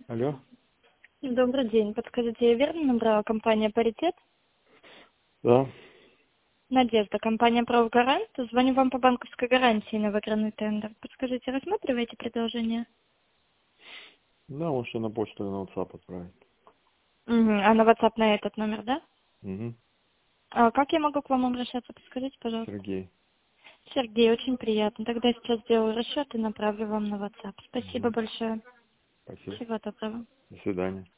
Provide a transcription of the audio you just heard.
Алло? Добрый день. Подскажите, я верно набрала компания «Паритет»? Да. Надежда, компания «Правгарант». Звоню вам по банковской гарантии на выигранный тендер. Подскажите, рассматриваете предложение? Да, можете на почту или на WhatsApp отправить. Угу. А на WhatsApp на этот номер, да? Угу. А как я могу к вам обращаться? Подскажите, пожалуйста. Сергей. Сергей, очень приятно. Тогда я сейчас сделаю расчет и направлю вам на WhatsApp. Спасибо Угу. большое. Спасибо. Всего доброго. До свидания.